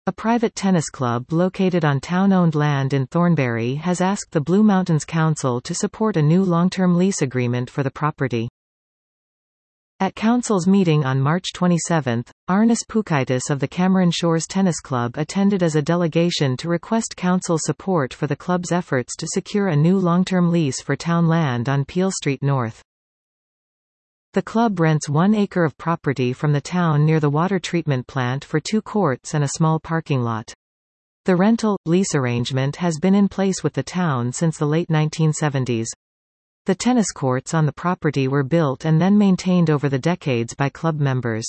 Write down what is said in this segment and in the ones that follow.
A private tennis club located on town-owned land in Thornbury has asked the Blue Mountains Council to support a new long-term lease agreement for the property. At Council's meeting on March 27, Arnis Pukaitis of the Cameron Shores Tennis Club attended as a delegation to request Council support for the club's efforts to secure a new long-term lease for town land on Peel Street North. The club rents 1 acre of property from the town near the water treatment plant for 2 courts and a small parking lot. The rental-lease arrangement has been in place with the town since the late 1970s. The tennis courts on the property were built and then maintained over the decades by club members.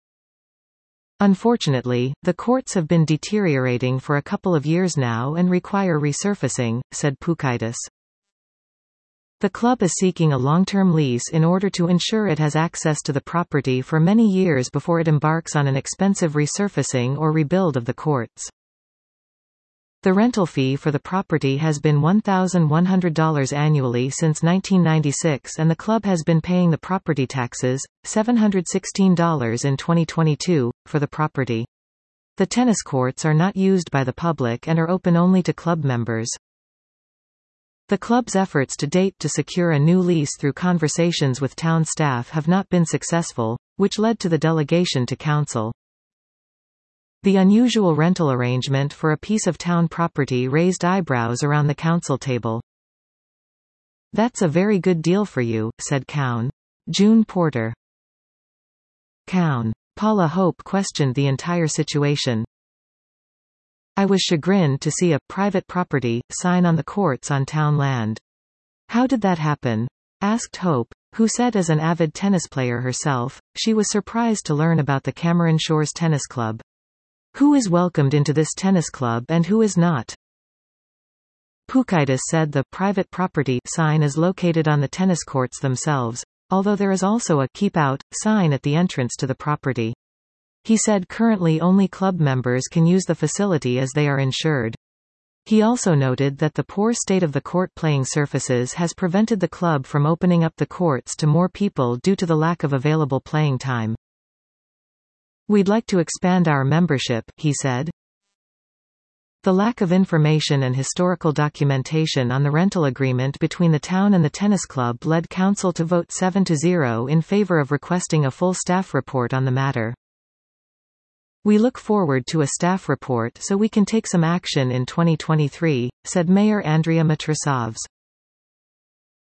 Unfortunately, the courts have been deteriorating for a couple of years now and require resurfacing, said Pukaitis. The club is seeking a long-term lease in order to ensure it has access to the property for many years before it embarks on an expensive resurfacing or rebuild of the courts. The rental fee for the property has been $1,100 annually since 1996 and the club has been paying the property taxes, $716 in 2022, for the property. The tennis courts are not used by the public and are open only to club members. The club's efforts to date to secure a new lease through conversations with town staff have not been successful, which led to the delegation to council. The unusual rental arrangement for a piece of town property raised eyebrows around the council table. "That's a very good deal for you," said Cowan. June Porter. Cowan. Paula Hope questioned the entire situation. "I was chagrined to see a private property sign on the courts on town land. How did that happen?" asked Hope, who said as an avid tennis player herself, she was surprised to learn about the Cameron Shores Tennis Club. "Who is welcomed into this tennis club and who is not?" Pukaitis said the private property sign is located on the tennis courts themselves, although there is also a "Keep Out" sign at the entrance to the property. He said currently only club members can use the facility as they are insured. He also noted that the poor state of the court playing surfaces has prevented the club from opening up the courts to more people due to the lack of available playing time. "We'd like to expand our membership," he said. The lack of information and historical documentation on the rental agreement between the town and the tennis club led council to vote 7-0 in favor of requesting a full staff report on the matter. "We look forward to a staff report so we can take some action in 2023, said Mayor Andrea Matrasovs.